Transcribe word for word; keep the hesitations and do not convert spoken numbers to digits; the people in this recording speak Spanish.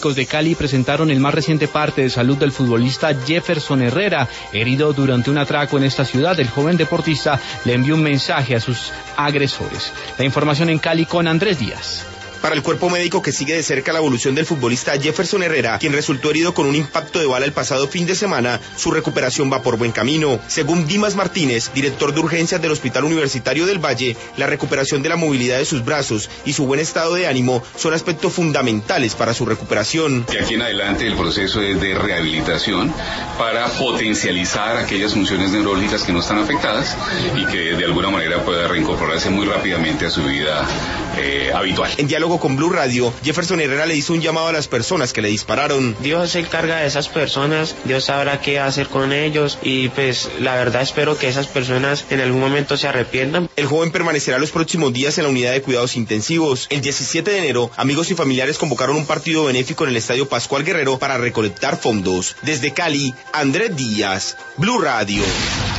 médicos de Cali presentaron el más reciente parte de salud del futbolista Jefferson Herrera, herido durante un atraco en esta ciudad. El joven deportista le envió un mensaje a sus agresores. La información en Cali con Andrés Díaz. Para el cuerpo médico que sigue de cerca la evolución del futbolista Jefferson Herrera, quien resultó herido con un impacto de bala el pasado fin de semana, su recuperación va por buen camino. Según Dimas Martínez, director de urgencias del Hospital Universitario del Valle, la recuperación de la movilidad de sus brazos y su buen estado de ánimo son aspectos fundamentales para su recuperación. De aquí en adelante el proceso es de rehabilitación para potencializar aquellas funciones neurológicas que no están afectadas y que de alguna manera pueda reincorporarse muy rápidamente a su vida eh, habitual. En diálogo con Blue Radio, Jefferson Herrera le hizo un llamado a las personas que le dispararon. Dios se encarga de esas personas, Dios sabrá qué hacer con ellos y pues la verdad espero que esas personas en algún momento se arrepientan. El joven permanecerá los próximos días en la unidad de cuidados intensivos. El diecisiete de enero, amigos y familiares convocaron un partido benéfico en el Estadio Pascual Guerrero para recolectar fondos. Desde Cali, Andrés Díaz, Blue Radio.